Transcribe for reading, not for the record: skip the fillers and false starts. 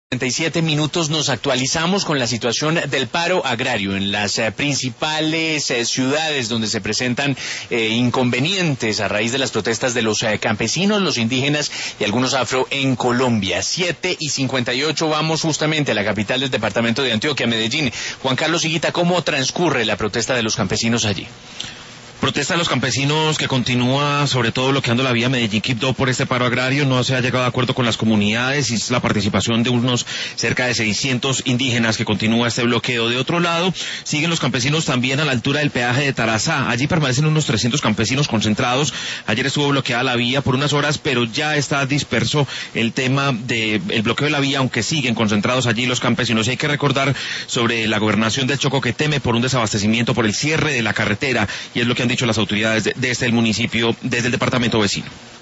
37 minutos nos actualizamos con la situación del paro agrario en las principales ciudades donde se presentan inconvenientes a raíz de las protestas de los campesinos, los indígenas y algunos afro en Colombia. 7:58, vamos justamente a la capital del departamento de Antioquia, Medellín. Juan Carlos Higuita, ¿cómo transcurre la protesta de los campesinos allí? Protesta de los campesinos que continúa, sobre todo bloqueando la vía Medellín-Quibdó por este paro agrario. No se ha llegado a acuerdo con las comunidades y es la participación de unos cerca de 600 indígenas que continúa este bloqueo. De otro lado, siguen los campesinos también a la altura del peaje de Tarazá. Allí permanecen unos 300 campesinos concentrados. Ayer estuvo bloqueada la vía por unas horas, pero ya está disperso el tema del bloqueo de la vía, aunque siguen concentrados allí los campesinos. Y hay que recordar sobre la gobernación del Chocó, que teme por un desabastecimiento por el cierre de la carretera, y es lo que han dicho las autoridades desde el municipio, desde el departamento vecino.